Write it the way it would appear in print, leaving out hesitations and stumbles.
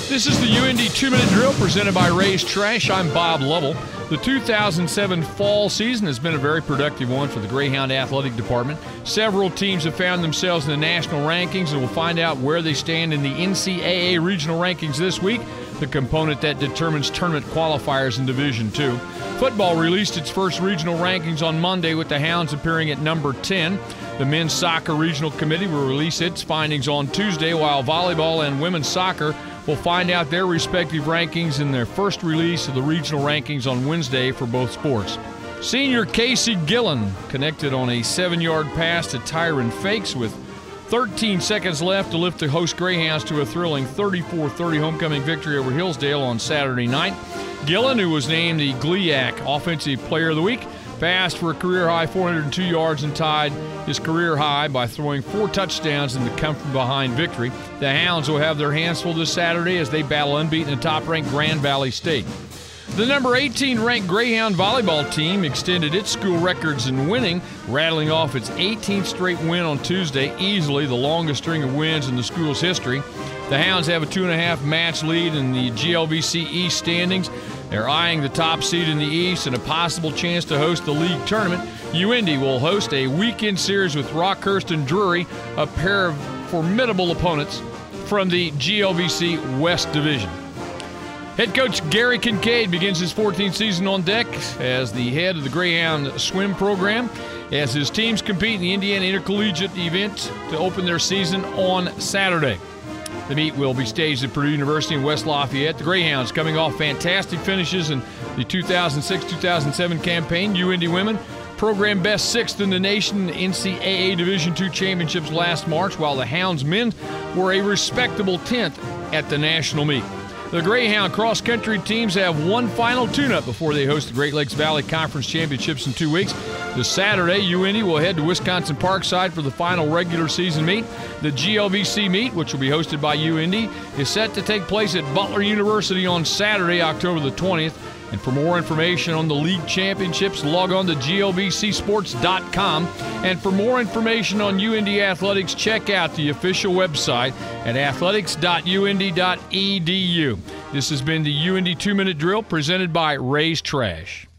This is the UND 2-Minute Drill presented by Ray's Trash. I'm Bob Lovell. The 2007 fall season has been a very productive one for the Greyhound Athletic Department. Several teams have found themselves in the national rankings, and we'll find out where they stand in the NCAA regional rankings this week, the component that determines tournament qualifiers in Division II. Football released its first regional rankings on Monday, with the Hounds appearing at number 10. The Men's Soccer Regional Committee will release its findings on Tuesday, while volleyball and women's soccer will find out their respective rankings in their first release of the regional rankings on Wednesday for both sports. Senior Casey Gillen connected on a 7-yard pass to Tyron Fakes with 13 seconds left to lift the host Greyhounds to a thrilling 34-30 homecoming victory over Hillsdale on Saturday night. Gillen, who was named the GLIAC Offensive Player of the Week, passed for a career-high 402 yards and tied his career high by throwing 4 touchdowns in the come-from-behind victory. The Hounds will have their hands full this Saturday as they battle unbeaten and top-ranked Grand Valley State. The number 18-ranked Greyhound volleyball team extended its school records in winning, rattling off its 18th straight win on Tuesday, easily the longest string of wins in the school's history. The Hounds have a 2.5-match lead in the GLVC East standings. They're eyeing the top seed in the East and a possible chance to host the league tournament. UND will host a weekend series with Rockhurst and Drury, a pair of formidable opponents from the GLVC West Division. Head coach Gary Kincaid begins his 14th season on deck as the head of the Greyhound swim program as his teams compete in the Indiana Intercollegiate event to open their season on Saturday. The meet will be staged at Purdue University in West Lafayette. The Greyhounds, coming off fantastic finishes in the 2006-2007 campaign, UND women program best 6th in the nation in NCAA Division II championships last March, while the Hounds men were a respectable 10th at the national meet. The Greyhound cross-country teams have one final tune-up before they host the Great Lakes Valley Conference Championships in 2 weeks. This Saturday, UND will head to Wisconsin Parkside for the final regular season meet. The GLVC meet, which will be hosted by UND, is set to take place at Butler University on Saturday, October the 20th. And for more information on the league championships, log on to glvcsports.com. And for more information on UND athletics, check out the official website at athletics.und.edu. This has been the UND 2-Minute Drill presented by Ray's Trash.